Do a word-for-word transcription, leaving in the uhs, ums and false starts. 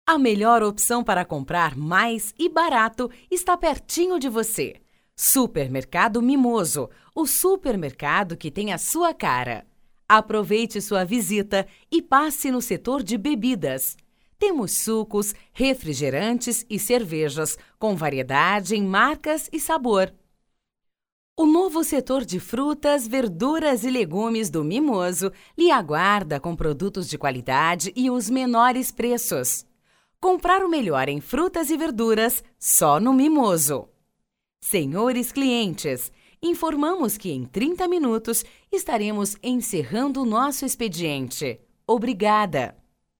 A melhor opção para comprar mais e barato está pertinho de você. Supermercado Mimoso, o supermercado que tem a sua cara. Aproveite sua visita e passe no setor de bebidas. Temos sucos, refrigerantes e cervejas com variedade em marcas e sabor. O novo setor de frutas, verduras e legumes do Mimoso lhe aguarda com produtos de qualidade e os menores preços. Comprar o melhor em frutas e verduras só no Mimoso. Senhores clientes, informamos que em trinta minutos estaremos encerrando o nosso expediente. Obrigada!